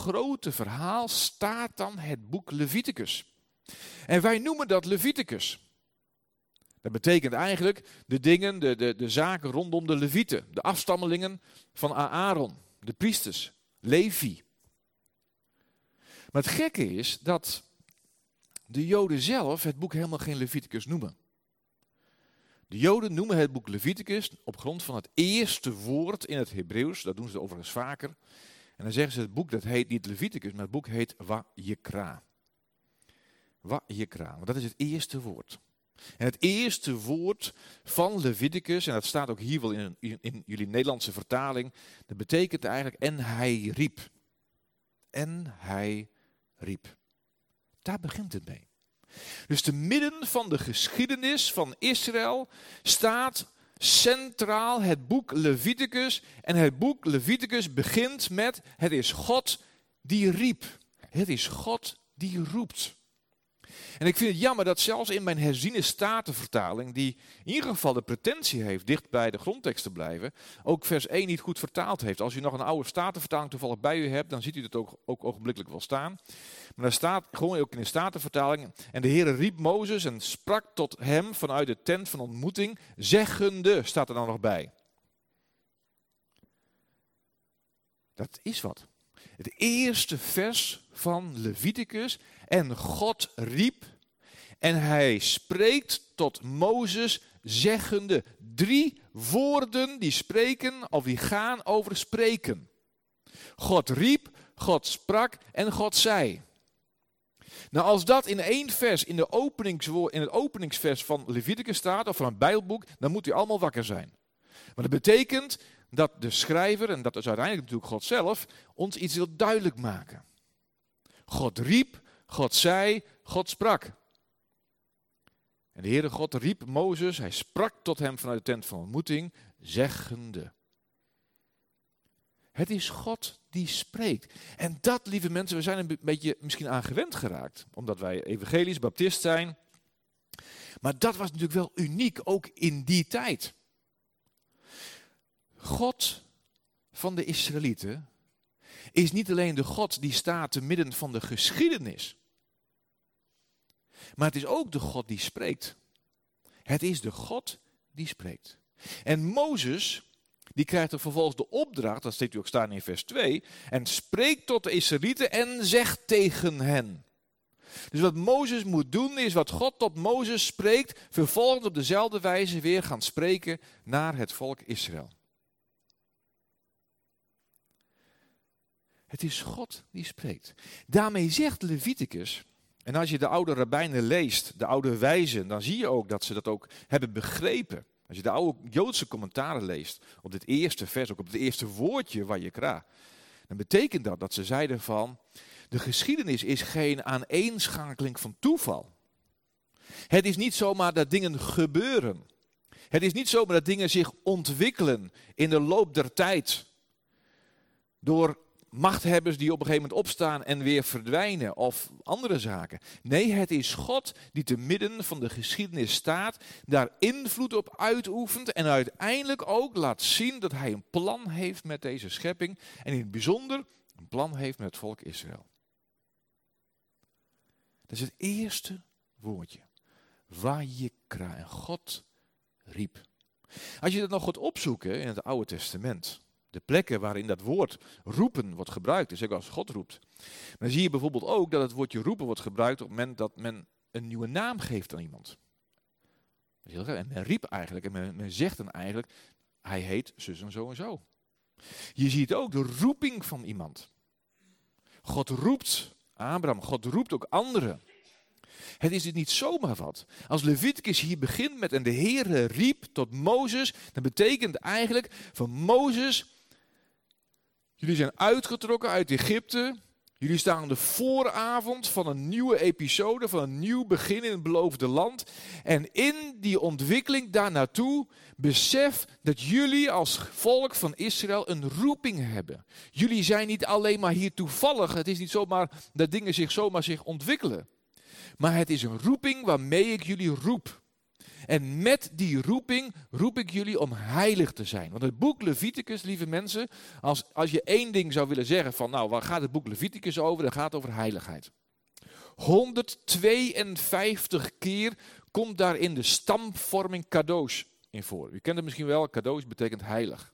grote verhaal staat dan het boek Leviticus. En wij noemen dat Leviticus. Dat betekent eigenlijk de dingen, de zaken rondom de Levieten. De afstammelingen van Aaron, de priesters, Levi. Maar het gekke is dat de Joden zelf het boek helemaal geen Leviticus noemen. De Joden noemen het boek Leviticus op grond van het eerste woord in het Hebreeuws. Dat doen ze overigens vaker. En dan zeggen ze het boek, dat heet niet Leviticus, maar het boek heet Wajekra. Wajekra, want dat is het eerste woord. En het eerste woord van Leviticus, en dat staat ook hier wel in jullie Nederlandse vertaling, dat betekent eigenlijk en hij riep. En hij riep. Daar begint het mee. Dus te midden van de geschiedenis van Israël staat centraal het boek Leviticus. En het boek Leviticus begint met: het is God die riep. Het is God die roept. En ik vind het jammer dat zelfs in mijn herziene statenvertaling, die in ieder geval de pretentie heeft dicht bij de grondtekst te blijven, ook vers 1 niet goed vertaald heeft. Als u nog een oude statenvertaling toevallig bij u hebt, dan ziet u het ook ogenblikkelijk wel staan. Maar daar staat gewoon ook in de statenvertaling: en de Heere riep Mozes en sprak tot hem vanuit de tent van ontmoeting, zeggende, staat er dan nog bij. Dat is wat. Het eerste vers van Leviticus. En God riep en hij spreekt tot Mozes zeggende. 3 woorden die spreken of die gaan over spreken. God riep, God sprak en God zei. Nou, als dat in 1 vers in het openingsvers van Leviticus staat, of van een Bijbelboek, dan moet u allemaal wakker zijn. Maar dat betekent dat de schrijver, en dat is uiteindelijk natuurlijk God zelf, ons iets wil duidelijk maken. God riep, God zei, God sprak. En de Heere God riep Mozes, hij sprak tot hem vanuit de tent van ontmoeting, zeggende. Het is God die spreekt. En dat, lieve mensen, we zijn een beetje misschien aan gewend geraakt, omdat wij evangelisch, baptist zijn. Maar dat was natuurlijk wel uniek, ook in die tijd. God van de Israëlieten is niet alleen de God die staat te midden van de geschiedenis. Maar het is ook de God die spreekt. Het is de God die spreekt. En Mozes, die krijgt er vervolgens de opdracht, dat steekt u ook staan in vers 2, en spreekt tot de Israëlieten en zegt tegen hen. Dus wat Mozes moet doen is wat God tot Mozes spreekt, vervolgens op dezelfde wijze weer gaan spreken naar het volk Israël. Het is God die spreekt. Daarmee zegt Leviticus, en als je de oude rabbijnen leest, de oude wijzen, dan zie je ook dat ze dat ook hebben begrepen. Als je de oude Joodse commentaren leest op dit eerste vers, ook op het eerste woordje Wajekra, dan betekent dat ze zeiden van, de geschiedenis is geen aaneenschakeling van toeval. Het is niet zomaar dat dingen gebeuren. Het is niet zomaar dat dingen zich ontwikkelen in de loop der tijd door machthebbers die op een gegeven moment opstaan en weer verdwijnen of andere zaken. Nee, het is God die te midden van de geschiedenis staat, daar invloed op uitoefent en uiteindelijk ook laat zien dat hij een plan heeft met deze schepping en in het bijzonder een plan heeft met het volk Israël. Dat is het eerste woordje. Wajekra, en God riep. Als je dat nog gaat opzoeken in het Oude Testament, de plekken waarin dat woord roepen wordt gebruikt, dus ook als God roept. Dan zie je bijvoorbeeld ook dat het woordje roepen wordt gebruikt op het moment dat men een nieuwe naam geeft aan iemand. En men riep eigenlijk, en men zegt dan eigenlijk, hij heet zus en zo en zo. Je ziet ook de roeping van iemand. God roept Abraham, God roept ook anderen. Het is dus niet zomaar wat. Als Leviticus hier begint met en de Heere riep tot Mozes, dan betekent eigenlijk van Mozes, jullie zijn uitgetrokken uit Egypte, jullie staan aan de vooravond van een nieuwe episode, van een nieuw begin in het beloofde land. En in die ontwikkeling daar naartoe, besef dat jullie als volk van Israël een roeping hebben. Jullie zijn niet alleen maar hier toevallig, het is niet zomaar dat dingen zich zomaar ontwikkelen. Maar het is een roeping waarmee ik jullie roep. En met die roeping roep ik jullie om heilig te zijn. Want het boek Leviticus, lieve mensen, als je één ding zou willen zeggen van, nou, waar gaat het boek Leviticus over? Dan gaat het over heiligheid. 152 keer komt daar in de stamvorming kadosh in voor. U kent het misschien wel, kadosh betekent heilig.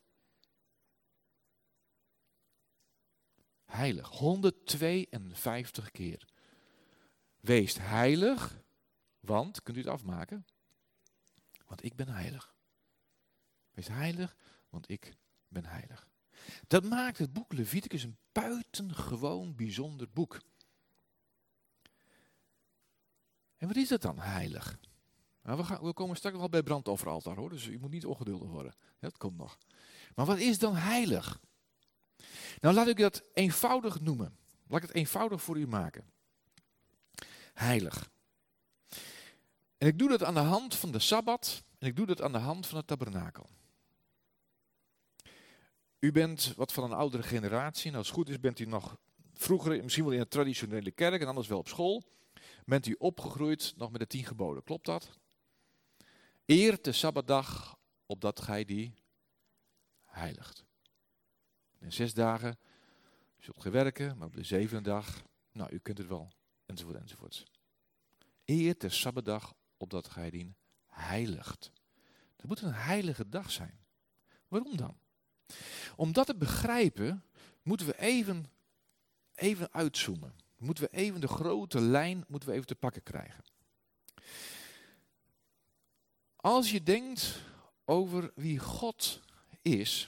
Heilig, 152 keer. Wees heilig, want, kunt u het afmaken? Want ik ben heilig. Wees heilig, want ik ben heilig. Dat maakt het boek Leviticus een buitengewoon bijzonder boek. En wat is dat dan, heilig? Nou, we komen straks wel bij brandofferaltaar, hoor, dus u moet niet ongeduldig worden. Dat komt nog. Maar wat is dan heilig? Nou, laat ik dat eenvoudig noemen. Laat ik het eenvoudig voor u maken. Heilig. En ik doe dat aan de hand van de Sabbat en ik doe dat aan de hand van het tabernakel. U bent wat van een oudere generatie en als het goed is bent u nog vroeger, misschien wel in een traditionele kerk en anders wel op school. Bent u opgegroeid nog met de 10 geboden, klopt dat? Eer de Sabbatdag, opdat gij die heiligt. In 6 dagen zult gij werken, maar op de 7e dag, nou u kunt het wel, enzovoort enzovoort. Eer de Sabbatdag, opdat gij die heiligt. Dat moet een heilige dag zijn. Waarom dan? Om dat te begrijpen, moeten we even uitzoomen. Moeten we even de grote lijn even te pakken krijgen. Als je denkt over wie God is,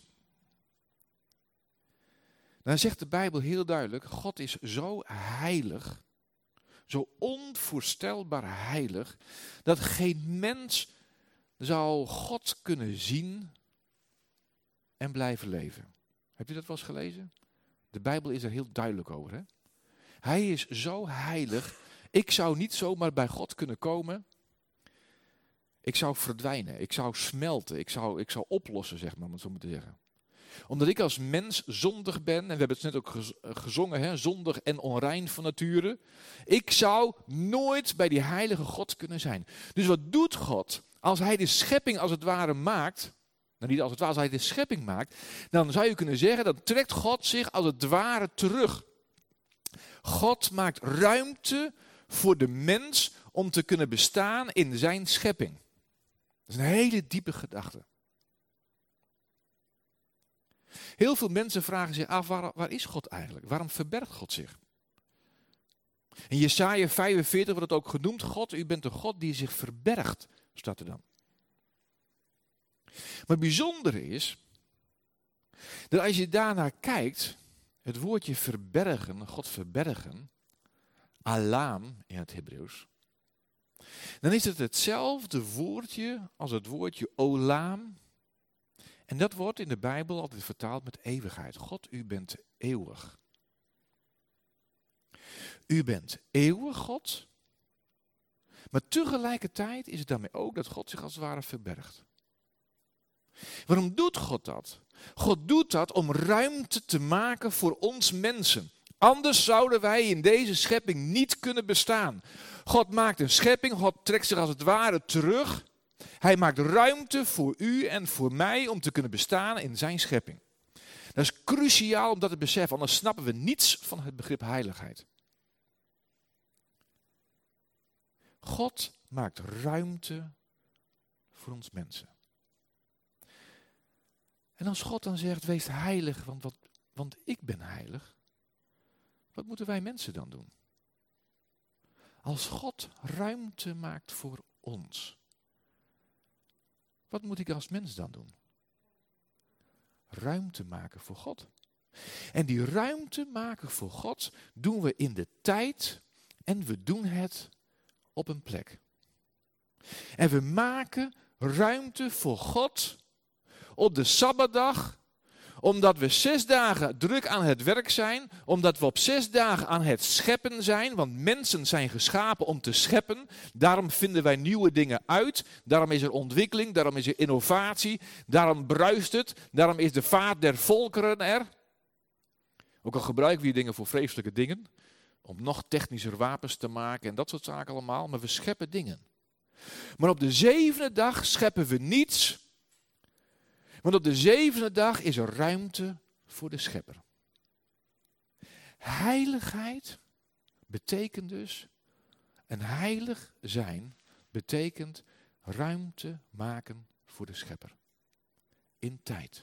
dan zegt de Bijbel heel duidelijk, God is zo heilig, zo onvoorstelbaar heilig, dat geen mens zou God kunnen zien en blijven leven. Hebt u dat wel eens gelezen? De Bijbel is er heel duidelijk over, hè? Hij is zo heilig. Ik zou niet zomaar bij God kunnen komen. Ik zou verdwijnen. Ik zou smelten. Ik zou oplossen, zeg maar, om het zo te zeggen. Omdat ik als mens zondig ben. En we hebben het net ook gezongen. Hè, zondig en onrein van nature. Ik zou nooit bij die heilige God kunnen zijn. Dus wat doet God? Als hij de schepping als het ware maakt. Nou, niet als het ware, als hij de schepping maakt. Dan zou je kunnen zeggen, dan trekt God zich als het ware terug. God maakt ruimte voor de mens om te kunnen bestaan in zijn schepping. Dat is een hele diepe gedachte. Heel veel mensen vragen zich af, waar is God eigenlijk? Waarom verbergt God zich? In Jesaja 45 wordt het ook genoemd, God, u bent een God die zich verbergt, staat er dan. Maar het bijzondere is, dat als je daarnaar kijkt, het woordje verbergen, God verbergen, alam in het Hebreeuws, dan is het hetzelfde woordje als het woordje olam. En dat wordt in de Bijbel altijd vertaald met eeuwigheid. God, u bent eeuwig. U bent eeuwig, God. Maar tegelijkertijd is het daarmee ook dat God zich als het ware verbergt. Waarom doet God dat? God doet dat om ruimte te maken voor ons mensen. Anders zouden wij in deze schepping niet kunnen bestaan. God maakt een schepping, God trekt zich als het ware terug. Hij maakt ruimte voor u en voor mij om te kunnen bestaan in zijn schepping. Dat is cruciaal om dat te beseffen, anders snappen we niets van het begrip heiligheid. God maakt ruimte voor ons mensen. En als God dan zegt, wees heilig, want ik ben heilig. Wat moeten wij mensen dan doen? Als God ruimte maakt voor ons. Wat moet ik als mens dan doen? Ruimte maken voor God. En die ruimte maken voor God doen we in de tijd en we doen het op een plek. En we maken ruimte voor God op de Sabbatdag, omdat we 6 dagen druk aan het werk zijn, omdat we op 6 dagen aan het scheppen zijn, want mensen zijn geschapen om te scheppen. Daarom vinden wij nieuwe dingen uit, daarom is er ontwikkeling, daarom is er innovatie, daarom bruist het, daarom is de vaart der volkeren er. Ook al gebruiken we die dingen voor vreselijke dingen, om nog technischer wapens te maken en dat soort zaken allemaal, maar we scheppen dingen. Maar op de zevende dag scheppen we niets. Want op de zevende dag is er ruimte voor de schepper. Heiligheid betekent dus, een heilig zijn betekent ruimte maken voor de schepper. In tijd.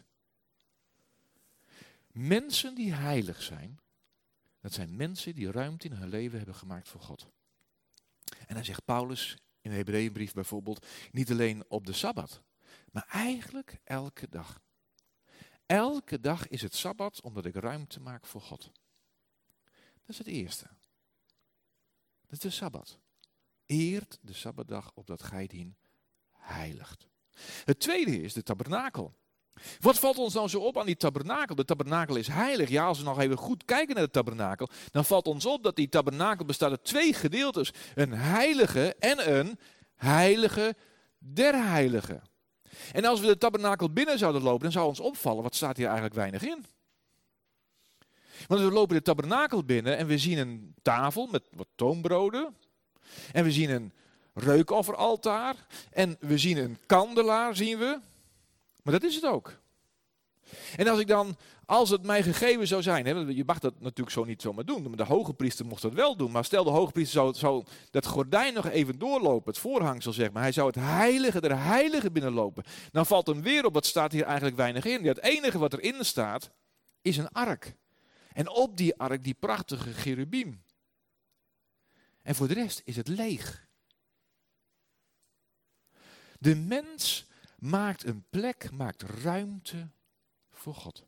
Mensen die heilig zijn, dat zijn mensen die ruimte in hun leven hebben gemaakt voor God. En dan zegt Paulus in de Hebreeënbrief bijvoorbeeld, niet alleen op de Sabbat, maar eigenlijk elke dag. Elke dag is het Sabbat omdat ik ruimte maak voor God. Dat is het eerste. Dat is de Sabbat. Eert de Sabbatdag opdat gij dien heiligt. Het tweede is de tabernakel. Wat valt ons nou zo op aan die tabernakel? De tabernakel is heilig. Ja, als we nog even goed kijken naar de tabernakel, dan valt ons op dat die tabernakel bestaat uit twee gedeeltes. Een heilige en een heilige der heiligen. En als we de tabernakel binnen zouden lopen, dan zou ons opvallen, wat staat hier eigenlijk weinig in? Want we lopen de tabernakel binnen en we zien een tafel met wat toonbroden. En we zien een reukofferaltaar. En we zien een kandelaar, zien we. Maar dat is het ook. En als het mij gegeven zou zijn, hè, je mag dat natuurlijk zo niet zomaar doen, maar de hoge priester mocht dat wel doen. Maar stel de hoge priester zou dat gordijn nog even doorlopen, het voorhangsel zeg maar, hij zou het heilige der heiligen binnenlopen. Dan valt hem weer op, wat staat hier eigenlijk weinig in. Het enige wat erin staat, is een ark. En op die ark die prachtige cherubim. En voor de rest is het leeg. De mens maakt een plek, maakt ruimte voor God.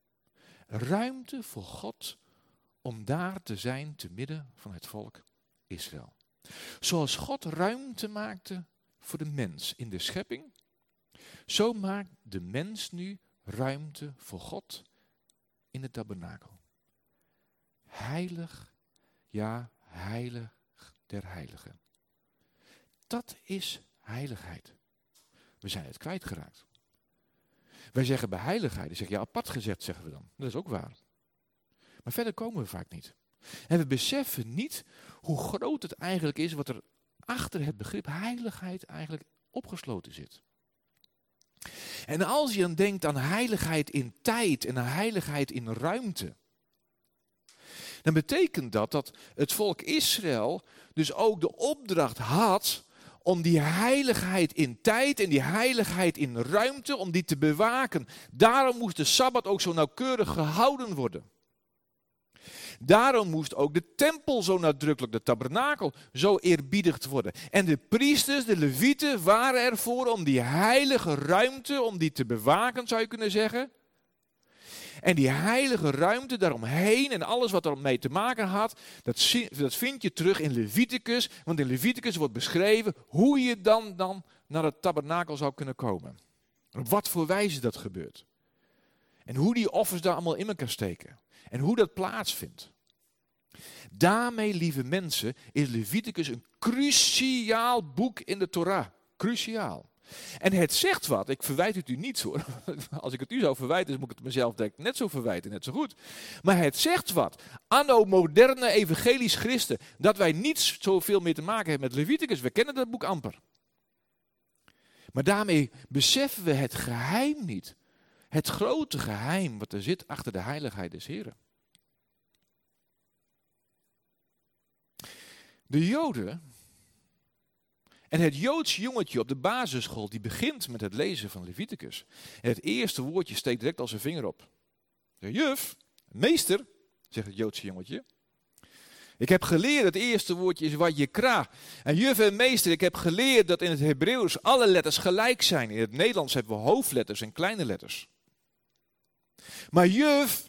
Ruimte voor God om daar te zijn te midden van het volk Israël. Zoals God ruimte maakte voor de mens in de schepping, zo maakt de mens nu ruimte voor God in de tabernakel. Heilig, ja, heilig der heiligen. Dat is heiligheid. We zijn het kwijtgeraakt. Wij zeggen bij heiligheid, dan zeg je apart gezet, zeggen we dan. Dat is ook waar. Maar verder komen we vaak niet. En we beseffen niet hoe groot het eigenlijk is, wat er achter het begrip heiligheid eigenlijk opgesloten zit. En als je dan denkt aan heiligheid in tijd en aan heiligheid in ruimte, dan betekent dat het volk Israël dus ook de opdracht had om die heiligheid in tijd en die heiligheid in ruimte, om die te bewaken. Daarom moest de Sabbat ook zo nauwkeurig gehouden worden. Daarom moest ook de tempel zo nadrukkelijk, de tabernakel, zo eerbiedigd worden. En de priesters, de levieten, waren ervoor om die heilige ruimte, om die te bewaken, zou je kunnen zeggen. En die heilige ruimte daaromheen en alles wat er mee te maken had, dat vind je terug in Leviticus. Want in Leviticus wordt beschreven hoe je dan naar het tabernakel zou kunnen komen. En op wat voor wijze dat gebeurt. En hoe die offers daar allemaal in elkaar steken. En hoe dat plaatsvindt. Daarmee, lieve mensen, is Leviticus een cruciaal boek in de Torah. Cruciaal. En het zegt wat, ik verwijt het u niet hoor. Als ik het u zou verwijten, dan moet ik het mezelf denk net zo verwijten, net zo goed. Maar het zegt wat, anno moderne evangelisch christen, dat wij niet zoveel meer te maken hebben met Leviticus. We kennen dat boek amper. Maar daarmee beseffen we het geheim niet. Het grote geheim wat er zit achter de heiligheid des Heren. De Joden en het Joods jongetje op de basisschool, die begint met het lezen van Leviticus. En het eerste woordje steekt direct al zijn vinger op. Juf, meester, zegt het Joodse jongetje. Ik heb geleerd, het eerste woordje is vayikra. En juf en meester, ik heb geleerd dat in het Hebreeuws alle letters gelijk zijn. In het Nederlands hebben we hoofdletters en kleine letters. Maar juf,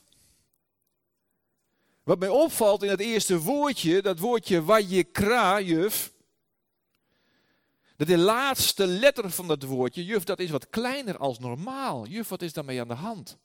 wat mij opvalt in het eerste woordje, dat woordje vayikra, juf, dat de laatste letter van dat woordje, juf, dat is wat kleiner als normaal. Juf, wat is daarmee aan de hand?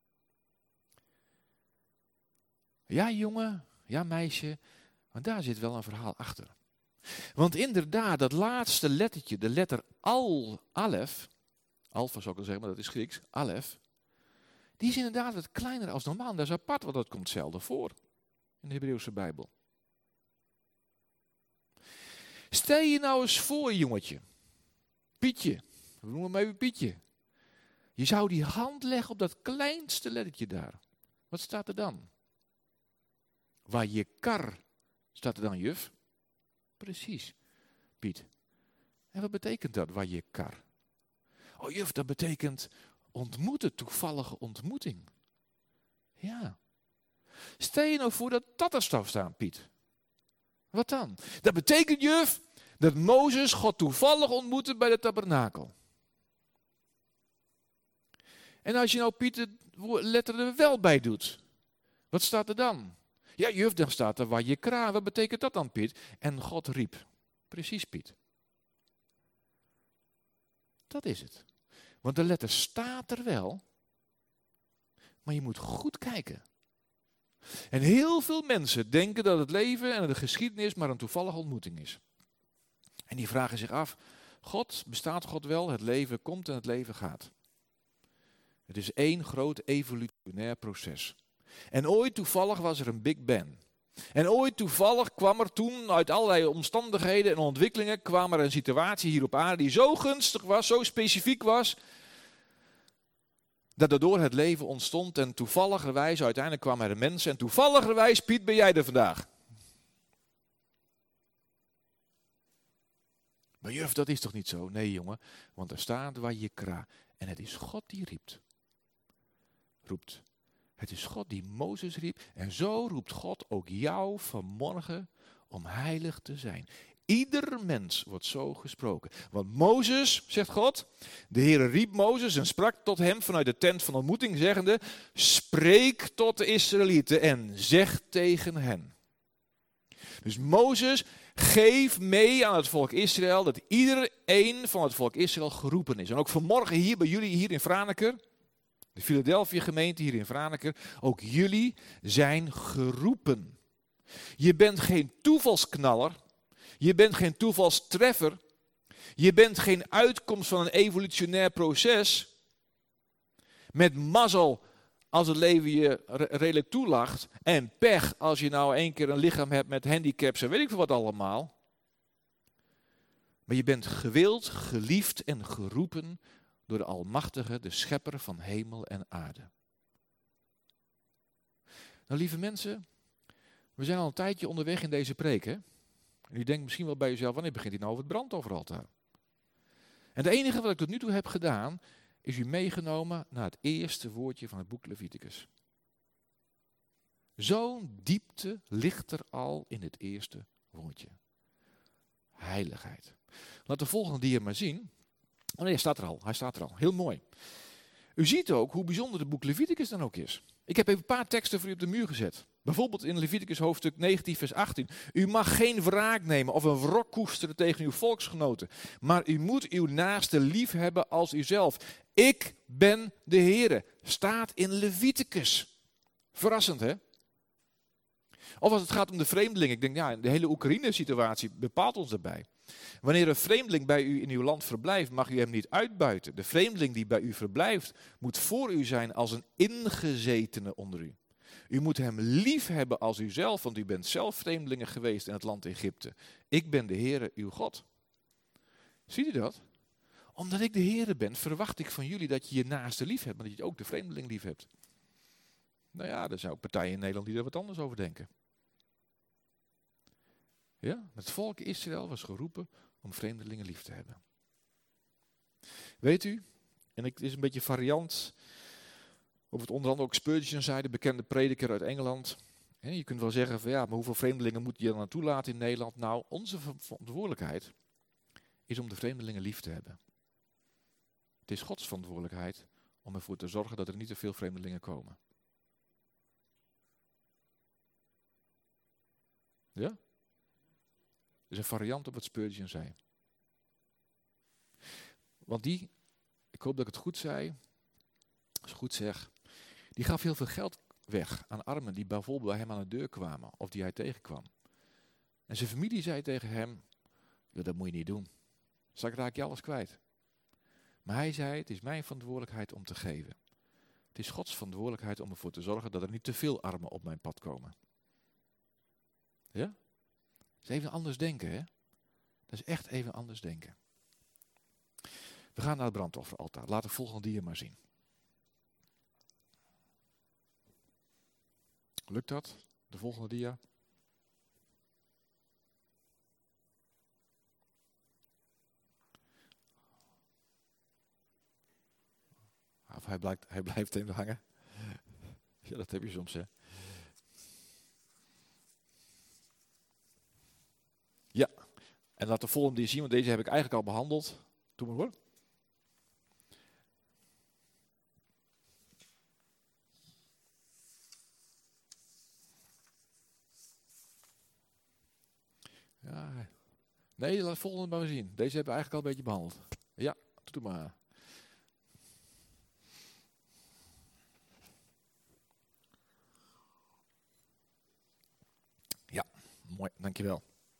Ja, jongen, ja, meisje, maar daar zit wel een verhaal achter. Want inderdaad, dat laatste lettertje, de letter alef, alfa zou ik wel zeggen, maar dat is Grieks, alef, die is inderdaad wat kleiner als normaal. En dat is apart, want dat komt zelden voor in de Hebreeuwse Bijbel. Stel je nou eens voor, jongetje. Pietje. We noemen hem even Pietje. Je zou die hand leggen op dat kleinste lettertje daar. Wat staat er dan? Waar je kar, staat er dan, juf? Precies, Piet. En wat betekent dat, waar je kar? Oh juf, dat betekent ontmoeten, toevallige ontmoeting. Ja. Stel je nou voor dat dat er zou staan, Piet. Wat dan? Dat betekent, juf, dat Mozes God toevallig ontmoette bij de tabernakel. En als je nou Piet de letter er wel bij doet, wat staat er dan? Ja, juf, dan staat er waar je kra. Wat betekent dat dan, Piet? En God riep. Precies, Piet. Dat is het. Want de letter staat er wel, maar je moet goed kijken. En heel veel mensen denken dat het leven en de geschiedenis maar een toevallige ontmoeting is. En die vragen zich af, bestaat God wel? Het leven komt en het leven gaat. Het is één groot evolutionair proces. En ooit toevallig was er een Big Bang. En ooit toevallig kwam er toen uit allerlei omstandigheden en ontwikkelingen kwam er een situatie hier op aarde die zo gunstig was, zo specifiek was, dat daardoor het leven ontstond en toevalligerwijs uiteindelijk kwam er een mens en toevalligerwijs, Piet, ben jij er vandaag. Maar juf, dat is toch niet zo? Nee jongen, want er staat waar je kra. En het is God die roept. Het is God die Mozes riep. En zo roept God ook jou vanmorgen om heilig te zijn. Ieder mens wordt zo gesproken. Want Mozes, zegt God, de Heere riep Mozes en sprak tot hem vanuit de tent van ontmoeting, zeggende, spreek tot de Israëlieten en zeg tegen hen. Dus Mozes, geef mee aan het volk Israël dat iedereen van het volk Israël geroepen is. En ook vanmorgen hier bij jullie hier in Franeker, de Philadelphia gemeente hier in Franeker, ook jullie zijn geroepen. Je bent geen toevalsknaller, je bent geen toevalstreffer, je bent geen uitkomst van een evolutionair proces. Met mazzel als het leven je redelijk toelacht en pech als je nou 1 keer een lichaam hebt met handicaps en weet ik veel wat allemaal. Maar je bent gewild, geliefd en geroepen door de Almachtige, de Schepper van hemel en aarde. Nou, lieve mensen, we zijn al een tijdje onderweg in deze preek, hè? En u denkt misschien wel bij jezelf, wanneer begint hij nou over het brandofferaltaar? En het enige wat ik tot nu toe heb gedaan, is u meegenomen naar het eerste woordje van het boek Leviticus. Zo'n diepte ligt er al in het eerste woordje. Heiligheid. Laat de volgende dia maar zien. Oh nee, hij staat er al. Heel mooi. U ziet ook hoe bijzonder het boek Leviticus dan ook is. Ik heb even een paar teksten voor u op de muur gezet. Bijvoorbeeld in Leviticus hoofdstuk 19 vers 18. U mag geen wraak nemen of een wrok koesteren tegen uw volksgenoten. Maar u moet uw naaste lief hebben als uzelf. Ik ben de Heere. Staat in Leviticus. Verrassend, hè? Of als het gaat om de vreemdeling. Ik denk, ja, de hele Oekraïne-situatie bepaalt ons daarbij. Wanneer een vreemdeling bij u in uw land verblijft, mag u hem niet uitbuiten. De vreemdeling die bij u verblijft, moet voor u zijn als een ingezetene onder u. U moet hem lief hebben als uzelf, want u bent zelf vreemdelingen geweest in het land Egypte. Ik ben de Heere, uw God. Ziet u dat? Omdat ik de Heere ben, verwacht ik van jullie dat je je naaste lief hebt, maar dat je ook de vreemdeling lief hebt. Nou ja, er zijn ook partijen in Nederland die er wat anders over denken. Ja, het volk Israël was geroepen om vreemdelingen lief te hebben. Weet u, en het is een beetje variant op het onder andere ook Spurgeon zei, de bekende prediker uit Engeland. Je kunt wel zeggen van ja, maar hoeveel vreemdelingen moet je dan naartoe laten in Nederland? Nou, onze verantwoordelijkheid is om de vreemdelingen lief te hebben. Het is Gods verantwoordelijkheid om ervoor te zorgen dat er niet te veel vreemdelingen komen. Ja? Dat is een variant op wat Spurgeon zei. Want ik hoop dat ik het goed zei, als ik goed zeg, die gaf heel veel geld weg aan armen die bijvoorbeeld bij hem aan de deur kwamen of die hij tegenkwam. En zijn familie zei tegen hem, ja, dat moet je niet doen. Straks raak je alles kwijt. Maar hij zei, het is mijn verantwoordelijkheid om te geven. Het is Gods verantwoordelijkheid om ervoor te zorgen dat er niet te veel armen op mijn pad komen. Ja? Dat is even anders denken, hè? Dat is echt even anders denken. We gaan naar het brandofferaltaar. Laat de volgende dia maar zien. Lukt dat? De volgende dia? Of hij blijft even hangen. Ja, dat heb je soms, hè. Ja, en laat de volgende dia zien, want deze heb ik eigenlijk al behandeld. Doe maar hoor. Ja, nee, laat de volgende maar zien. Deze hebben we eigenlijk al een beetje behandeld. Ja, doe maar. Ja, mooi, dankjewel.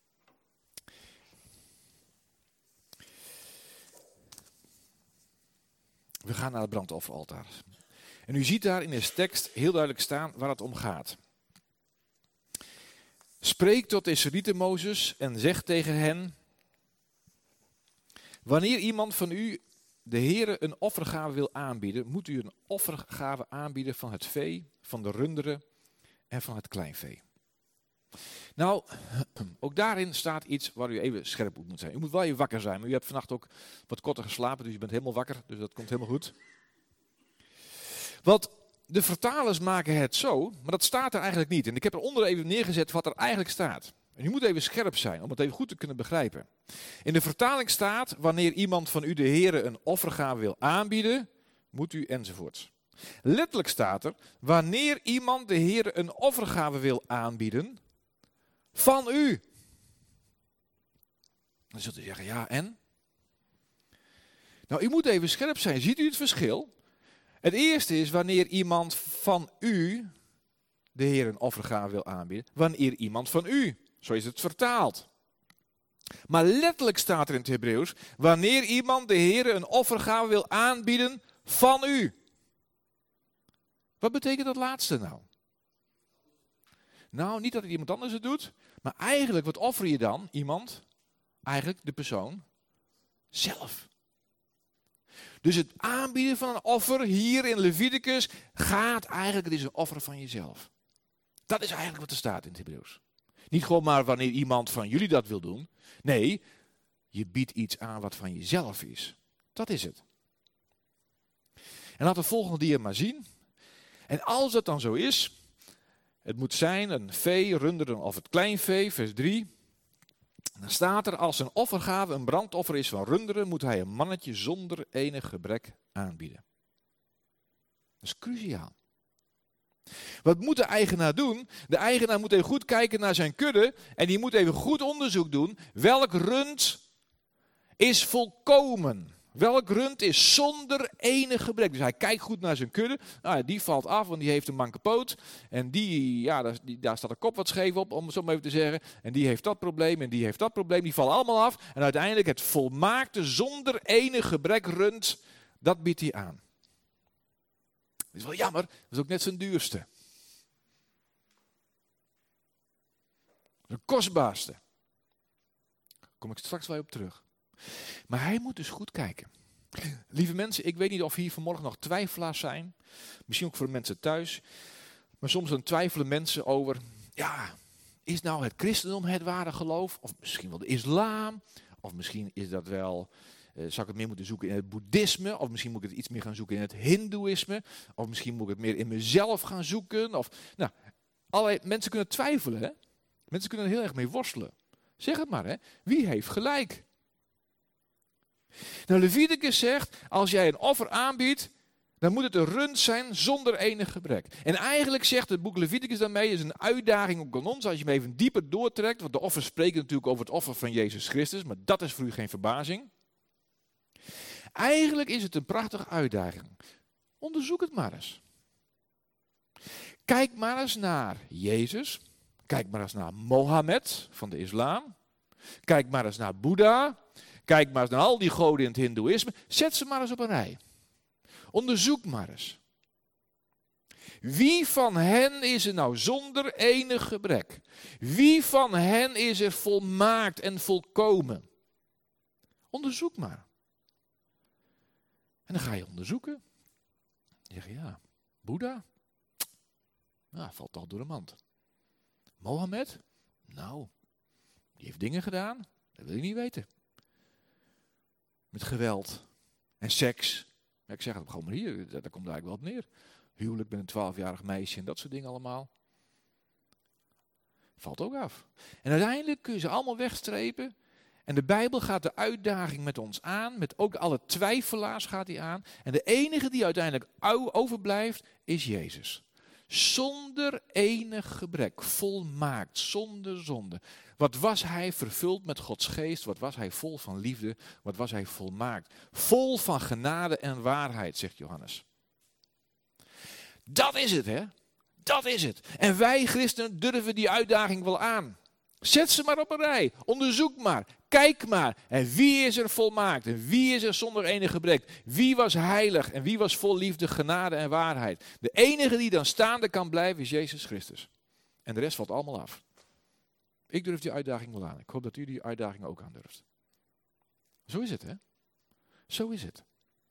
We gaan naar het brandofferaltaar. En u ziet daar in de tekst heel duidelijk staan waar het om gaat. Spreek tot de Israëlieten, Mozes, en zeg tegen hen: wanneer iemand van u de Heere een offergave wil aanbieden, moet u een offergave aanbieden van het vee, van de runderen en van het kleinvee. Nou, ook daarin staat iets waar u even scherp op moet zijn. U moet wel even wakker zijn, maar u hebt vannacht ook wat korter geslapen, dus u bent helemaal wakker, dus dat komt helemaal goed. Want de vertalers maken het zo, maar dat staat er eigenlijk niet. En ik heb eronder even neergezet wat er eigenlijk staat. En u moet even scherp zijn om het even goed te kunnen begrijpen. In de vertaling staat: wanneer iemand van u de Heere een offergave wil aanbieden, moet u enzovoort. Letterlijk staat er: wanneer iemand de Heere een offergave wil aanbieden, van u. Dan zult u zeggen: ja, en? Nou, u moet even scherp zijn. Ziet u het verschil? Het eerste is wanneer iemand van u de Heer een offergave wil aanbieden. Wanneer iemand van u. Zo is het vertaald. Maar letterlijk staat er in het Hebreeuws: wanneer iemand de Heer een offergave wil aanbieden van u. Wat betekent dat laatste nou? Nou, niet dat het iemand anders het doet. Maar eigenlijk, wat offer je dan? Iemand? Eigenlijk de persoon zelf. Dus het aanbieden van een offer hier in Leviticus gaat eigenlijk, het is een offer van jezelf. Dat is eigenlijk wat er staat in het Hebreeuws. Niet gewoon maar wanneer iemand van jullie dat wil doen. Nee, je biedt iets aan wat van jezelf is. Dat is het. En laat de volgende dia maar zien. En als dat dan zo is, het moet zijn een vee, runderen of het kleinvee, vers 3. Dan staat er: als een offergave een brandoffer is van runderen, moet hij een mannetje zonder enig gebrek aanbieden. Dat is cruciaal. Wat moet de eigenaar doen? De eigenaar moet even goed kijken naar zijn kudde en die moet even goed onderzoek doen. Welk rund is volkomen? Welk rund is zonder enig gebrek? Dus hij kijkt goed naar zijn kudde. Nou, die valt af, want die heeft een manke poot. En daar staat de kop wat scheef op, om het zo maar even te zeggen. En die heeft dat probleem en die heeft dat probleem. Die vallen allemaal af. En uiteindelijk het volmaakte, zonder enig gebrek rund, dat biedt hij aan. Dat is wel jammer, dat is ook net zijn duurste. De kostbaarste. Daar kom ik straks wel op terug. Maar hij moet dus goed kijken. Lieve mensen, ik weet niet of hier vanmorgen nog twijfelaars zijn. Misschien ook voor de mensen thuis. Maar soms dan twijfelen mensen over: ja, is nou het christendom het ware geloof? Of misschien wel de islam? Of misschien is dat wel, zou ik het meer moeten zoeken in het boeddhisme? Of misschien moet ik het iets meer gaan zoeken in het hindoeïsme? Of misschien moet ik het meer in mezelf gaan zoeken? Of, nou, allerlei mensen kunnen twijfelen, hè? Mensen kunnen er heel erg mee worstelen. Zeg het maar, hè? Wie heeft gelijk? Nou, Leviticus zegt: als jij een offer aanbiedt, dan moet het een rund zijn zonder enig gebrek. En eigenlijk zegt het boek Leviticus daarmee, is een uitdaging ook aan ons, als je hem even dieper doortrekt, want de offers spreken natuurlijk over het offer van Jezus Christus, maar dat is voor u geen verbazing. Eigenlijk is het een prachtige uitdaging. Onderzoek het maar eens. Kijk maar eens naar Jezus. Kijk maar eens naar Mohammed van de islam. Kijk maar eens naar Boeddha. Kijk maar eens naar al die goden in het hindoeïsme. Zet ze maar eens op een rij. Onderzoek maar eens. Wie van hen is er nou zonder enig gebrek? Wie van hen is er volmaakt en volkomen? Onderzoek maar. En dan ga je onderzoeken. Dan zeg je, ja, Boeddha? Nou, valt toch door de mand. Mohammed? Nou, die heeft dingen gedaan, dat wil je niet weten. Met geweld en seks. Ja, ik zeg het gewoon maar hier, daar komt eigenlijk wel op neer. Huwelijk met een 12-jarig meisje en dat soort dingen allemaal. Valt ook af. En uiteindelijk kun je ze allemaal wegstrepen. En de Bijbel gaat de uitdaging met ons aan. Met ook alle twijfelaars gaat hij aan. En de enige die uiteindelijk overblijft is Jezus. Zonder enig gebrek. Volmaakt. Zonder zonde. Wat was hij vervuld met Gods geest? Wat was hij vol van liefde? Wat was hij volmaakt? Vol van genade en waarheid, zegt Johannes. Dat is het, hè? Dat is het. En wij christenen durven die uitdaging wel aan. Zet ze maar op een rij. Onderzoek maar. Kijk maar. En wie is er volmaakt? En wie is er zonder enig gebrek? Wie was heilig? En wie was vol liefde, genade en waarheid? De enige die dan staande kan blijven is Jezus Christus. En de rest valt allemaal af. Ik durf die uitdaging wel aan. Ik hoop dat u die uitdaging ook aan durft. Zo is het, hè? Zo is het.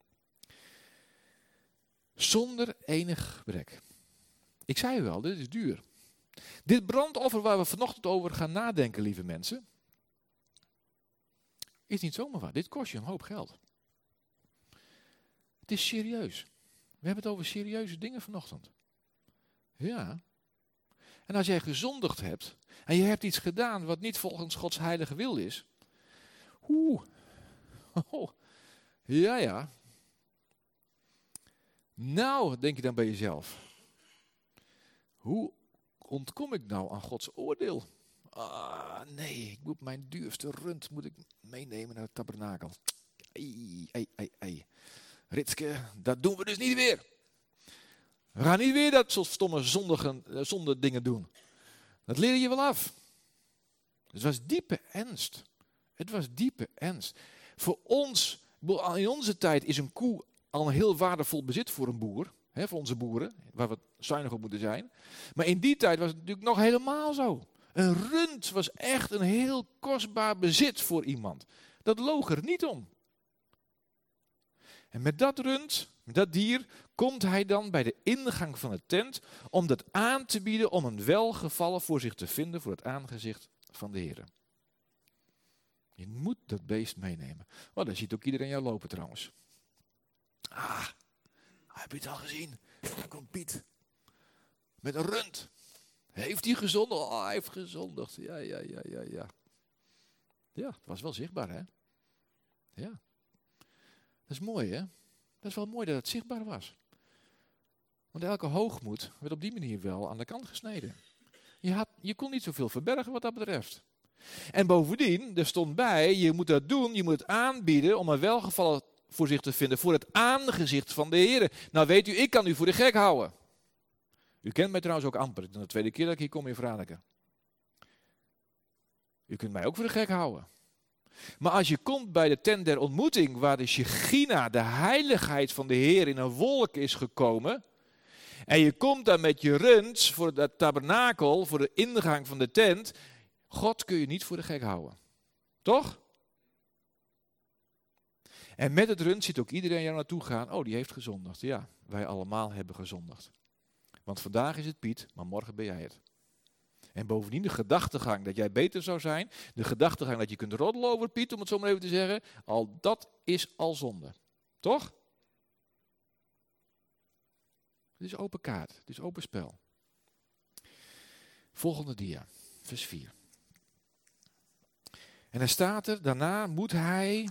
Zonder enig gebrek. Ik zei u wel, dit is duur. Dit brandoffer waar we vanochtend over gaan nadenken, lieve mensen, is niet zomaar wat. Dit kost je een hoop geld. Het is serieus. We hebben het over serieuze dingen vanochtend. Ja. En als jij gezondigd hebt en je hebt iets gedaan wat niet volgens Gods heilige wil is. Ja. Nou, denk je dan bij jezelf. Hoe ontkom ik nou aan Gods oordeel? Nee, ik moet mijn duurste rund meenemen naar het tabernakel. Ritske, dat doen we dus niet weer. We gaan niet weer dat soort stomme zonde dingen doen. Dat leer je wel af. Het was diepe ernst. Het was diepe ernst. Voor ons, in onze tijd is een koe al een heel waardevol bezit voor een boer. Hè, voor onze boeren, waar we zuinig op moeten zijn. Maar in die tijd was het natuurlijk nog helemaal zo. Een rund was echt een heel kostbaar bezit voor iemand. Dat loog er niet om. En met dat rund, met dat dier, komt hij dan bij de ingang van de tent om dat aan te bieden, om een welgevallen voor zich te vinden voor het aangezicht van de Heer. Je moet dat beest meenemen. Oh, daar ziet ook iedereen jou lopen trouwens. Heb je het al gezien? Daar komt Piet. Met een rund. Heeft hij gezondigd? Oh, hij heeft gezondigd. Ja. Ja, het was wel zichtbaar, hè? Ja. Dat is mooi, hè? Dat is wel mooi dat het zichtbaar was. Want elke hoogmoed werd op die manier wel aan de kant gesneden. Je kon niet zoveel verbergen wat dat betreft. En bovendien, er stond bij, je moet dat doen, je moet het aanbieden om een welgevallen voor zich te vinden, voor het aangezicht van de Heer. Nou weet u, ik kan u voor de gek houden. U kent mij trouwens ook amper, de tweede keer dat ik hier kom in Franeker. U kunt mij ook voor de gek houden. Maar als je komt bij de tent der ontmoeting, waar de Shechina, de heiligheid van de Heer, in een wolk is gekomen, en je komt daar met je rund voor het tabernakel, voor de ingang van de tent, God kun je niet voor de gek houden. Toch? En met het rund ziet ook iedereen jou naartoe gaan. Oh, die heeft gezondigd. Ja, wij allemaal hebben gezondigd. Want vandaag is het Piet, maar morgen ben jij het. En bovendien de gedachtegang dat jij beter zou zijn. De gedachtegang dat je kunt roddelen over Piet, om het zo maar even te zeggen. Al dat is al zonde. Toch? Het is open kaart. Het is open spel. Volgende dia. Vers 4. En dan staat er, daarna moet hij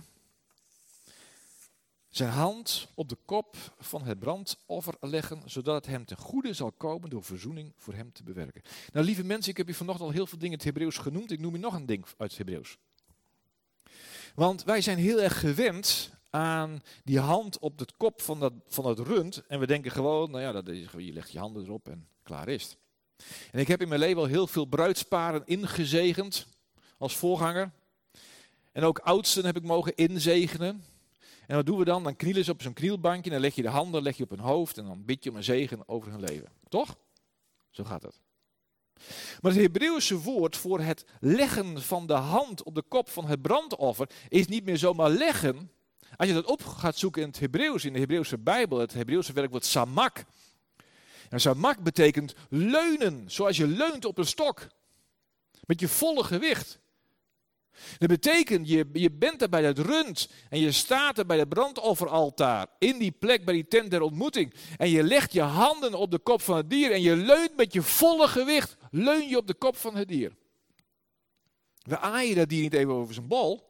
zijn hand op de kop van het brandoffer leggen, zodat het hem ten goede zal komen door verzoening voor hem te bewerken. Nou, lieve mensen, ik heb u vanochtend al heel veel dingen in het Hebreeuws genoemd. Ik noem u nog een ding uit het Hebreeuws. Want wij zijn heel erg gewend aan die hand op de kop van dat rund. En we denken gewoon, nou ja, je legt je handen erop en klaar is het. En ik heb in mijn leven al heel veel bruidsparen ingezegend als voorganger. En ook oudsten heb ik mogen inzegenen. En wat doen we dan? Dan knielen ze op zo'n knielbankje, dan leg je de handen op hun hoofd en dan bid je om een zegen over hun leven. Toch? Zo gaat het. Maar het Hebreeuwse woord voor het leggen van de hand op de kop van het brandoffer is niet meer zomaar leggen. Als je dat op gaat zoeken in het Hebreeuws, in de Hebreeuwse Bijbel, het Hebreeuwse werkwoord samak. En samak betekent leunen, zoals je leunt op een stok. Met je volle gewicht. Dat betekent, je bent er bij het rund en je staat er bij het brandofferaltaar. In die plek bij die tent der ontmoeting. En je legt je handen op de kop van het dier en je leunt met je volle gewicht. Leun je op de kop van het dier. We aaien dat dier niet even over zijn bol.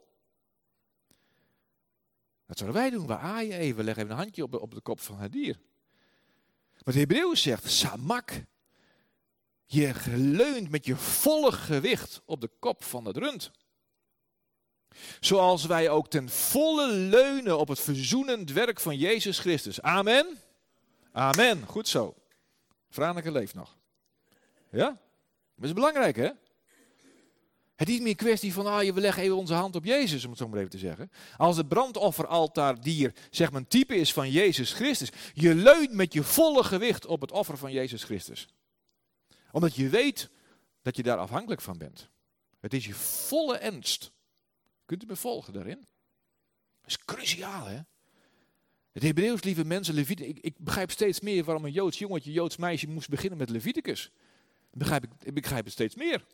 Dat zouden wij doen. We aaien even, we leggen even een handje op de kop van het dier. Maar het Hebreeuws zegt, samak. Je leunt met je volle gewicht op de kop van het rund. Zoals wij ook ten volle leunen op het verzoenend werk van Jezus Christus. Amen? Amen. Goed zo. Franeker leeft nog. Ja? Dat is belangrijk, hè? Het is niet meer een kwestie van, we leggen even onze hand op Jezus, om het zo maar even te zeggen. Als het brandofferaltaardier, zeg maar, een type is van Jezus Christus. Je leunt met je volle gewicht op het offer van Jezus Christus. Omdat je weet dat je daar afhankelijk van bent. Het is je volle ernst. Kunt u me volgen daarin? Dat is cruciaal, hè? Het Hebreeuws, lieve mensen, ik begrijp steeds meer waarom een Joods jongetje, Joods meisje moest beginnen met Leviticus. Ik begrijp het steeds meer.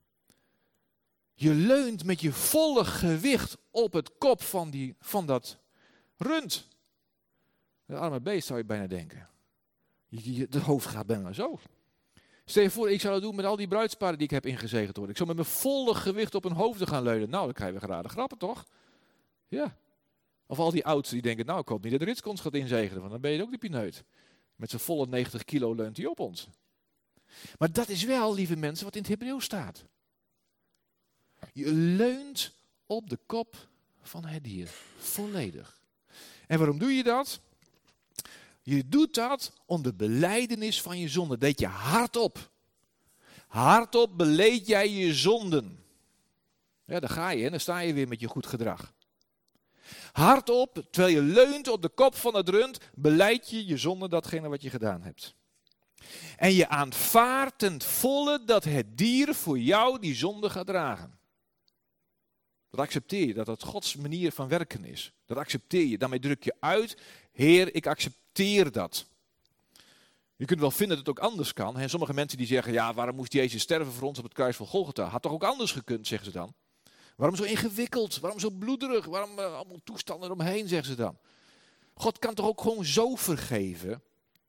Je leunt met je volle gewicht op het kop van dat rund. Dat arme beest zou je bijna denken. Het hoofd gaat bijna zo. Stel je voor, ik zou dat doen met al die bruidsparen die ik heb ingezegend worden. Ik zou met mijn volle gewicht op hun hoofden gaan leunen. Nou, dan krijgen we geraden grappen, toch? Ja. Of al die oudsten die denken, nou, ik hoop niet dat de rits ons gaat inzegenen, want dan ben je ook de pineut. Met zijn volle 90 kilo leunt hij op ons. Maar dat is wel, lieve mensen, wat in het Hebreeuws staat. Je leunt op de kop van het dier. Volledig. En waarom doe je dat? Je doet dat om de belijdenis van je zonde. Deed je hardop. Hardop beleed jij je zonden. Ja, daar ga je en dan sta je weer met je goed gedrag. Hardop, terwijl je leunt op de kop van het rund, beleid je je zonde, datgene wat je gedaan hebt. En je aanvaardt ten volle dat het dier voor jou die zonde gaat dragen. Dat accepteer je, dat dat Gods manier van werken is. Dat accepteer je. Daarmee druk je uit, Heer, ik accepteer dat. Je kunt wel vinden dat het ook anders kan. En sommige mensen die zeggen, ja, waarom moest Jezus sterven voor ons op het kruis van Golgotha? Had toch ook anders gekund, zeggen ze dan. Waarom zo ingewikkeld? Waarom zo bloederig? Waarom allemaal toestanden eromheen, zeggen ze dan. God kan toch ook gewoon zo vergeven?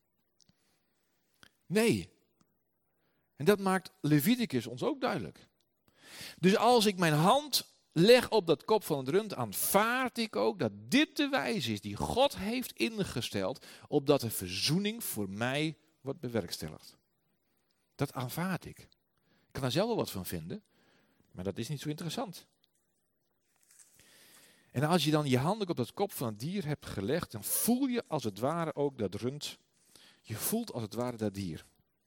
Nee. En dat maakt Leviticus ons ook duidelijk. Dus als ik mijn hand leg op dat kop van het rund, aanvaard ik ook dat dit de wijze is die God heeft ingesteld, opdat de verzoening voor mij wordt bewerkstelligd. Dat aanvaard ik. Ik kan daar zelf wel wat van vinden, maar dat is niet zo interessant. En als je dan je handen op dat kop van het dier hebt gelegd, dan voel je als het ware ook dat rund. Je voelt als het ware dat dier.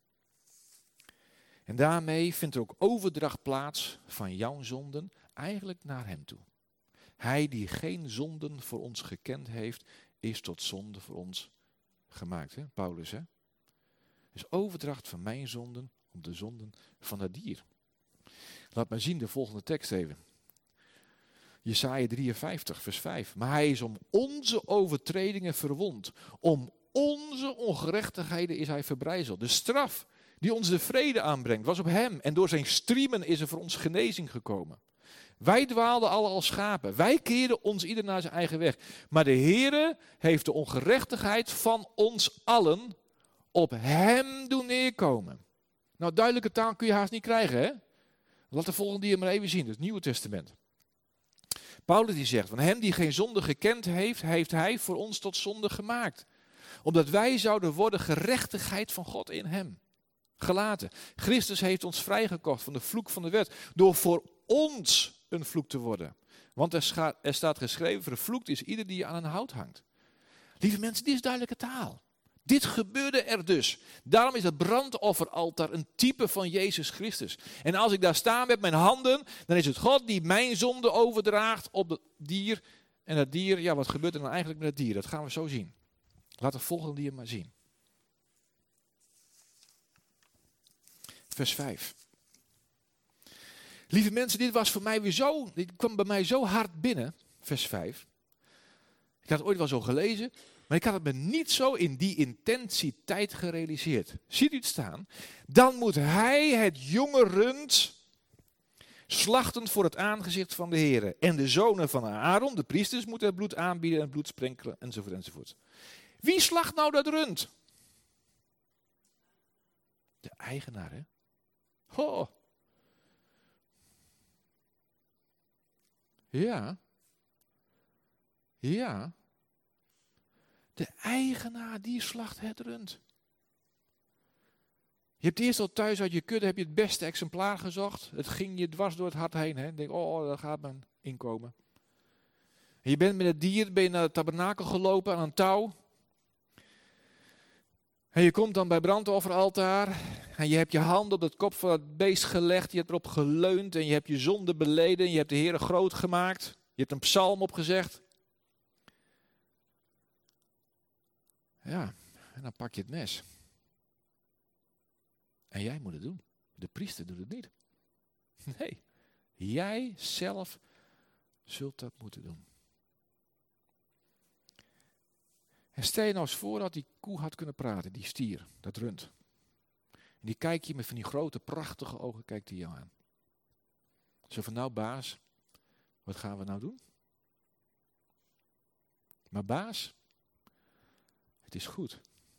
En daarmee vindt er ook overdracht plaats van jouw zonden eigenlijk naar hem toe. Hij die geen zonden voor ons gekend heeft, is tot zonde voor ons gemaakt. Hè? Paulus, hè? Dus overdracht van mijn zonden op de zonden van het dier. Laat maar zien de volgende tekst even. Jesaja 53, vers 5. Maar hij is om onze overtredingen verwond. Om onze ongerechtigheden is hij verbrijzeld. De straf die ons de vrede aanbrengt, was op hem. En door zijn striemen is er voor ons genezing gekomen. Wij dwaalden alle als schapen. Wij keerden ons ieder naar zijn eigen weg. Maar de Heere heeft de ongerechtigheid van ons allen op hem doen neerkomen. Nou, duidelijke taal kun je haast niet krijgen, hè? Laat de volgende dia maar even zien, het Nieuwe Testament. Paulus die zegt, van hem die geen zonde gekend heeft, heeft hij voor ons tot zonde gemaakt. Opdat wij zouden worden gerechtigheid van God in hem. Gelaten. Christus heeft ons vrijgekocht van de vloek van de wet. Door voor ons een vloek te worden. Want er staat geschreven, vervloekt is ieder die aan een hout hangt. Lieve mensen, dit is duidelijke taal. Dit gebeurde er dus. Daarom is het brandofferaltaar een type van Jezus Christus. En als ik daar sta met mijn handen, dan is het God die mijn zonde overdraagt op het dier. En dat dier, ja, wat gebeurt er dan eigenlijk met het dier? Dat gaan we zo zien. Laat de volgende dier maar zien. vers 5. Lieve mensen, dit was voor mij weer dit kwam bij mij zo hard binnen, vers 5. Ik had het ooit wel zo gelezen, maar ik had het me niet zo in die intensiteit gerealiseerd. Ziet u het staan? Dan moet hij het jonge rund slachten voor het aangezicht van de Heere. En de zonen van Aaron, de priesters, moeten het bloed aanbieden en het bloed sprenkelen, enzovoort, enzovoort. Wie slacht nou dat rund? De eigenaar, hè? Oh. Ja. Ja. De eigenaar die slacht het rund. Je hebt eerst al thuis uit je kudde heb je het beste exemplaar gezocht. Het ging je dwars door het hart heen. Hè? Denk, oh, daar gaat mijn inkomen. En je bent met het dier naar het tabernakel gelopen aan een touw. En je komt dan bij brandofferaltaar. En je hebt je hand op het kop van het beest gelegd. Je hebt erop geleund en je hebt je zonde beleden. Je hebt de Heere groot gemaakt. Je hebt een psalm opgezegd. Ja, en dan pak je het mes. En jij moet het doen. De priester doet het niet. Nee, jij zelf zult dat moeten doen. En stel je nou eens voor dat die koe had kunnen praten, die stier, dat rund. En die kijkt je met van die grote, prachtige ogen, kijkt hij jou aan. Zo van, nou baas, wat gaan we nou doen? Maar baas, het is goed.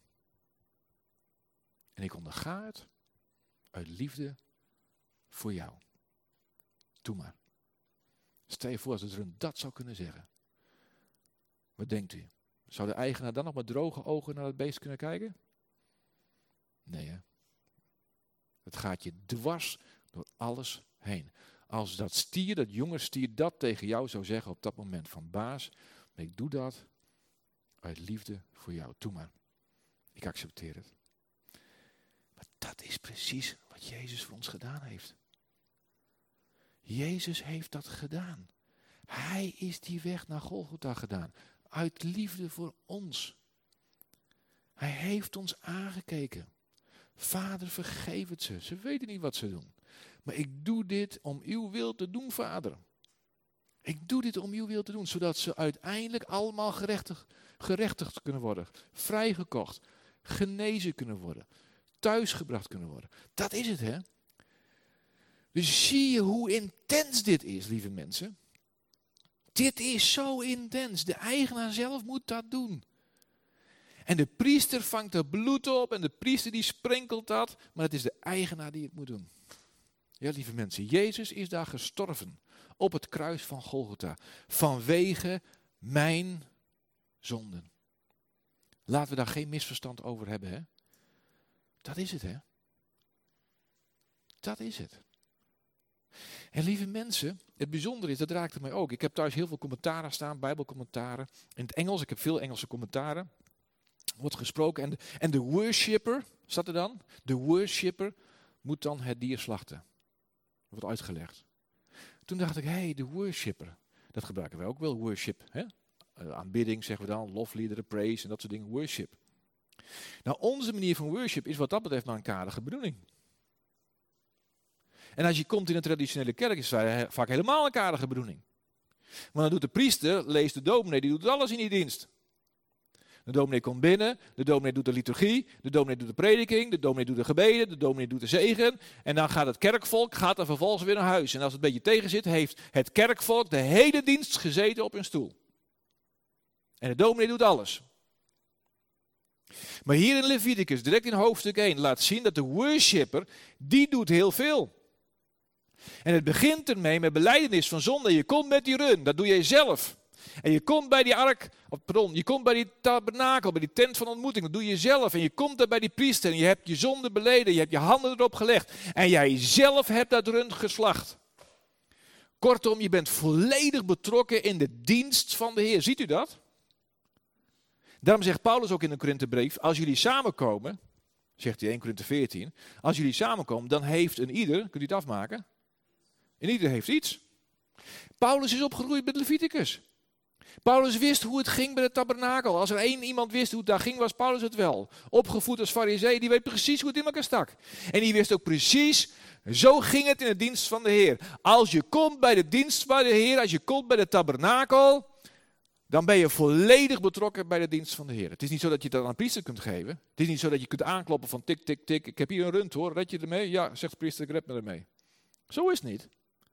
En ik onderga het uit liefde voor jou. Doe maar. Stel je voor als het rund dat zou kunnen zeggen. Wat denkt u? Zou de eigenaar dan nog met droge ogen naar het beest kunnen kijken? Nee, hè? Het gaat je dwars door alles heen. Als dat jonge stier dat tegen jou zou zeggen op dat moment van baas, ik doe dat uit liefde voor jou. Doe maar. Ik accepteer het. Maar dat is precies wat Jezus voor ons gedaan heeft. Jezus heeft dat gedaan. Hij is die weg naar Golgotha gedaan. Uit liefde voor ons. Hij heeft ons aangekeken. Vader, vergeef het ze. Ze weten niet wat ze doen. Maar ik doe dit om uw wil te doen, Vader. Ik doe dit om uw wil te doen. Zodat ze uiteindelijk allemaal gerechtigd kunnen worden. Vrijgekocht. Genezen kunnen worden. Thuisgebracht kunnen worden. Dat is het, hè? Dus zie je hoe intens dit is, lieve mensen. Dit is zo intens. De eigenaar zelf moet dat doen. En de priester vangt er bloed op en de priester die sprenkelt dat. Maar het is de eigenaar die het moet doen. Ja, lieve mensen, Jezus is daar gestorven op het kruis van Golgotha. Vanwege mijn zonden. Laten we daar geen misverstand over hebben, hè. Dat is het, hè. Dat is het. En lieve mensen, het bijzondere is, dat raakte mij ook. Ik heb thuis heel veel commentaren staan, bijbelcommentaren. In het Engels, ik heb veel Engelse commentaren. Wordt gesproken. En de worshipper, staat er dan? De worshipper moet dan het dier slachten. Wordt uitgelegd. Toen dacht ik, de worshipper. Dat gebruiken wij ook wel, worship. Hè? Aanbidding zeggen we dan, lofliederen, praise en dat soort dingen, worship. Nou, onze manier van worship is wat dat betreft maar een kadige bedoeling. En als je komt in een traditionele kerk, is het vaak helemaal een kadige bedoeling. Maar dan doet de priester, leest de dominee, die doet alles in die dienst. De dominee komt binnen, de dominee doet de liturgie, de dominee doet de prediking, de dominee doet de gebeden, de dominee doet de zegen. En dan gaat het kerkvolk er vervolgens weer naar huis. En als het een beetje tegen zit, heeft het kerkvolk de hele dienst gezeten op hun stoel. En de dominee doet alles. Maar hier in Leviticus, direct in hoofdstuk 1, laat zien dat de worshipper, die doet heel veel. En het begint ermee met belijdenis van zonde. Je komt met die run, dat doe jij zelf. En je komt bij die je komt bij die tabernakel, bij die tent van ontmoeting, dat doe je zelf. En je komt daar bij die priester en je hebt je zonde beleden, je hebt je handen erop gelegd. En jij zelf hebt dat rund geslacht. Kortom, je bent volledig betrokken in de dienst van de Heer. Ziet u dat? Daarom zegt Paulus ook in de Korinthebrief, als jullie samenkomen, zegt hij 1 Korinthe 14, als jullie samenkomen, dan heeft een ieder, kunt u het afmaken? Een ieder heeft iets. Paulus is opgegroeid met Leviticus. Paulus wist hoe het ging bij de tabernakel. Als er één iemand wist hoe het daar ging, was Paulus het wel. Opgevoed als farisee, die weet precies hoe het in elkaar stak. En die wist ook precies, zo ging het in de dienst van de Heer. Als je komt bij de dienst van de Heer, als je komt bij de tabernakel, dan ben je volledig betrokken bij de dienst van de Heer. Het is niet zo dat je dat aan een priester kunt geven. Het is niet zo dat je kunt aankloppen van tik, tik, tik. Ik heb hier een rund hoor, red je ermee? Ja, zegt de priester, ik red me ermee. Zo is het niet.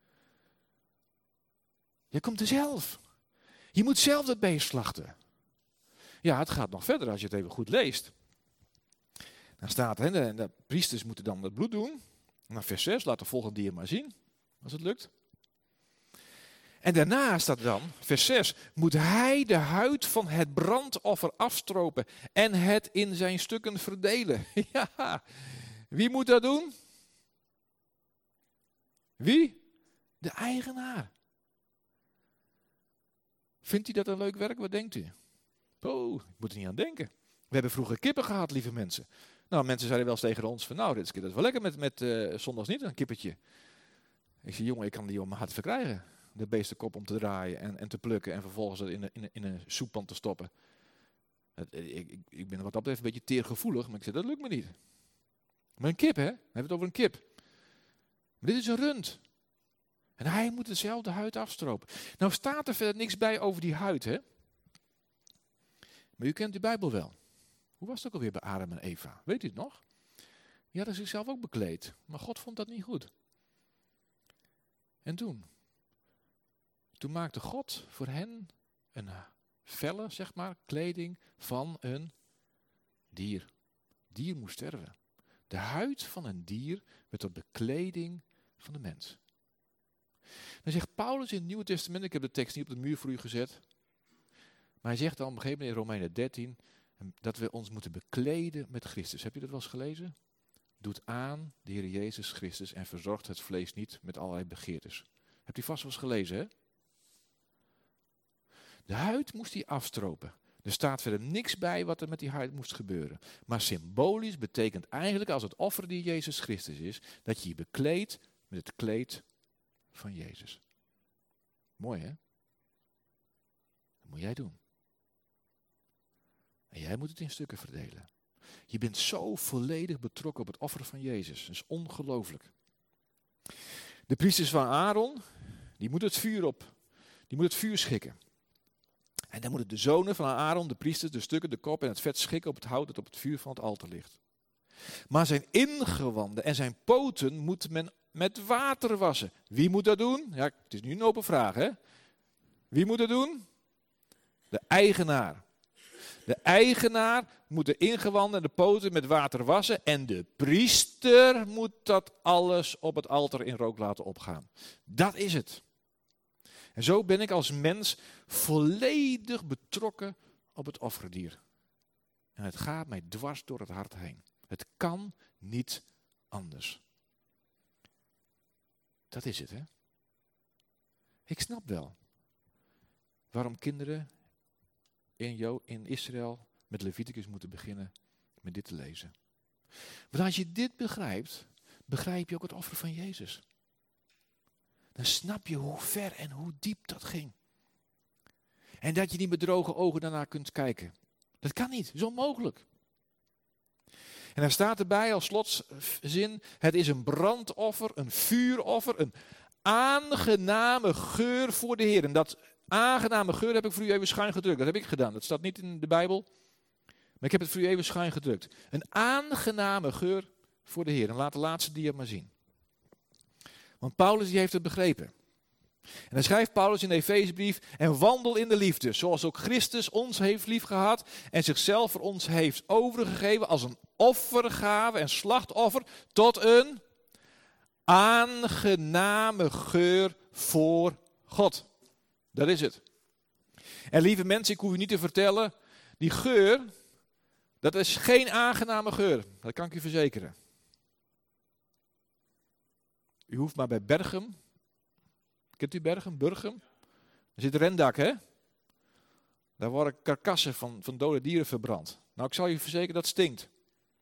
Je komt er zelf. Je moet zelf dat beest slachten. Ja, het gaat nog verder als je het even goed leest. Dan staat er, de priesters moeten dan het bloed doen. En dan vers 6, laat de volgende dier maar zien, als het lukt. En daarna staat dan, vers 6, moet hij de huid van het brandoffer afstropen en het in zijn stukken verdelen. Ja, wie moet dat doen? Wie? De eigenaar. Vindt u dat een leuk werk? Wat denkt u? Oh, ik moet er niet aan denken. We hebben vroeger kippen gehad, lieve mensen. Nou, mensen zeiden wel eens tegen ons van, nou, dit is wel lekker met zondags niet, een kippetje. Ik zei, jongen, ik kan die om mijn hart verkrijgen. De beestenkop om te draaien en te plukken en vervolgens het in een soeppan te stoppen. Ik ben wat dat betreft een beetje teergevoelig, maar ik zei, dat lukt me niet. Maar een kip, hè? We hebben het over een kip. Maar dit is een rund. En hij moet dezelfde huid afstropen. Nou staat er verder niks bij over die huid, hè? Maar u kent de Bijbel wel. Hoe was het ook alweer bij Adam en Eva? Weet u het nog? Die hadden zichzelf ook bekleed. Maar God vond dat niet goed. En toen maakte God voor hen een felle, zeg maar, kleding van een dier. Dier moest sterven. De huid van een dier werd tot bekleding van de mens. Dan zegt Paulus in het Nieuwe Testament, ik heb de tekst niet op de muur voor u gezet, maar hij zegt dan op een gegeven moment in Romeinen 13, dat we ons moeten bekleden met Christus. Heb je dat wel eens gelezen? Doet aan de Heer Jezus Christus en verzorgt het vlees niet met allerlei begeertes. Hebt u vast wel eens gelezen, hè? De huid moest hij afstropen. Er staat verder niks bij wat er met die huid moest gebeuren. Maar symbolisch betekent eigenlijk, als het offer die Jezus Christus is, dat je je bekleedt met het kleed van Jezus. Mooi, hè? Dat moet jij doen. En jij moet het in stukken verdelen. Je bent zo volledig betrokken op het offer van Jezus. Dat is ongelooflijk. De priesters van Aaron, die moeten het vuur op. Die moeten het vuur schikken. En dan moeten de zonen van Aaron, de priesters, de stukken, de kop en het vet schikken op het hout dat op het vuur van het altaar ligt. Maar zijn ingewanden en zijn poten moet men met water wassen. Wie moet dat doen? Ja, het is nu een open vraag, hè? Wie moet dat doen? De eigenaar. De eigenaar moet de ingewanden en de poten met water wassen. En de priester moet dat alles op het altaar in rook laten opgaan. Dat is het. En zo ben ik als mens volledig betrokken op het offerdier. En het gaat mij dwars door het hart heen. Het kan niet anders. Dat is het, hè? Ik snap wel waarom kinderen in Israël met Leviticus moeten beginnen met dit te lezen. Want als je dit begrijpt, begrijp je ook het offer van Jezus. Dan snap je hoe ver en hoe diep dat ging. En dat je niet met droge ogen daarnaar kunt kijken. Dat kan niet, dat is onmogelijk. En dan staat erbij als slotzin, het is een brandoffer, een vuuroffer, een aangename geur voor de Heer. En dat aangename geur heb ik voor u even schuin gedrukt. Dat heb ik gedaan, dat staat niet in de Bijbel. Maar ik heb het voor u even schuin gedrukt. Een aangename geur voor de Heer. En laat de laatste dia maar zien. Want Paulus die heeft het begrepen. En dan schrijft Paulus in de Efezebrief, en wandel in de liefde, zoals ook Christus ons heeft liefgehad en zichzelf voor ons heeft overgegeven als een offergave en slachtoffer tot een aangename geur voor God. Dat is het. En lieve mensen, ik hoef u niet te vertellen, die geur, dat is geen aangename geur. Dat kan ik u verzekeren. U hoeft maar bij Berchem. Kent u Berchem? Burgum? Er zit rendak, hè? Daar worden karkassen van dode dieren verbrand. Nou, ik zal je verzekeren, dat stinkt.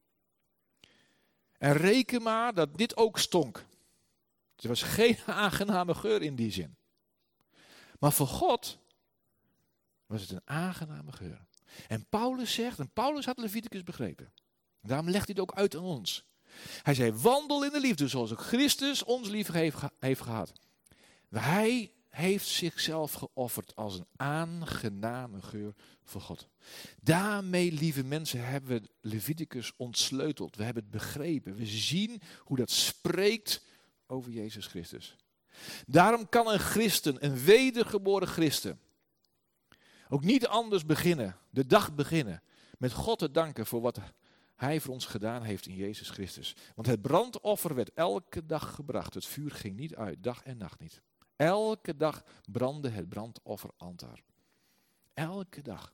En reken maar dat dit ook stonk. Er was geen aangename geur in die zin. Maar voor God was het een aangename geur. En Paulus zegt, en Paulus had Leviticus begrepen. Daarom legt hij het ook uit aan ons. Hij zei, wandel in de liefde zoals ook Christus ons lief heeft gehad. Hij heeft zichzelf geofferd als een aangename geur voor God. Daarmee, lieve mensen, hebben we Leviticus ontsleuteld. We hebben het begrepen. We zien hoe dat spreekt over Jezus Christus. Daarom kan een christen, een wedergeboren christen, ook niet anders beginnen, de dag beginnen, met God te danken voor wat Hij voor ons gedaan heeft in Jezus Christus. Want het brandoffer werd elke dag gebracht. Het vuur ging niet uit, dag en nacht niet. Elke dag brandde het brandofferaltaar. Elke dag.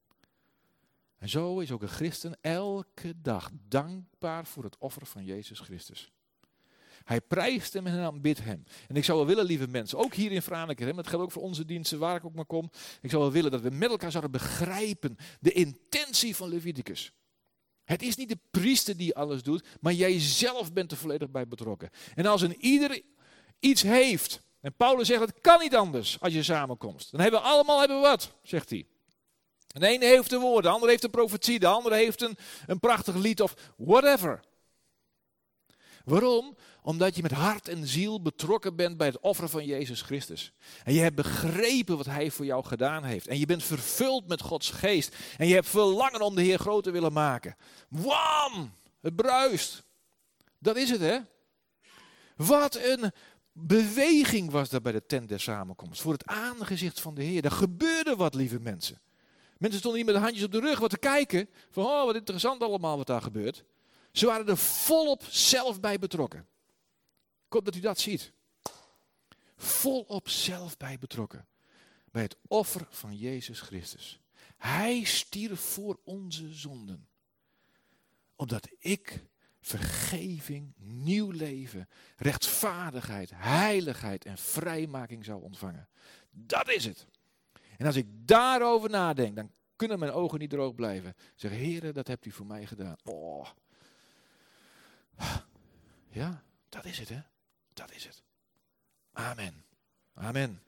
En zo is ook een christen elke dag dankbaar voor het offer van Jezus Christus. Hij prijst hem en aanbidt hem. En ik zou wel willen, lieve mensen, ook hier in Franeker, maar dat geldt ook voor onze diensten, waar ik ook maar kom. Ik zou wel willen dat we met elkaar zouden begrijpen de intentie van Leviticus. Het is niet de priester die alles doet, maar jij zelf bent er volledig bij betrokken. En als een ieder iets heeft, en Paulus zegt het kan niet anders als je samenkomt. Dan hebben we allemaal wat, zegt hij. De ene heeft een woord, de andere heeft een profetie, de andere heeft een prachtig lied of whatever. Waarom? Omdat je met hart en ziel betrokken bent bij het offer van Jezus Christus. En je hebt begrepen wat Hij voor jou gedaan heeft. En je bent vervuld met Gods geest. En je hebt verlangen om de Heer groot te willen maken. Wam! Het bruist. Dat is het, hè? Wat een beweging was er bij de tent der samenkomst. Voor het aangezicht van de Heer. Er gebeurde wat, lieve mensen. Mensen stonden hier met de handjes op de rug wat te kijken. Van, oh, wat interessant allemaal wat daar gebeurt. Ze waren er volop zelf bij betrokken. Ik hoop dat u dat ziet. Volop zelf bij betrokken. Bij het offer van Jezus Christus. Hij stierf voor onze zonden. Opdat ik vergeving, nieuw leven, rechtvaardigheid, heiligheid en vrijmaking zou ontvangen. Dat is het. En als ik daarover nadenk, dan kunnen mijn ogen niet droog blijven. Zeg, Heere, dat hebt u voor mij gedaan. Oh. Ja, dat is het, hè. Dat is het. Amen. Amen.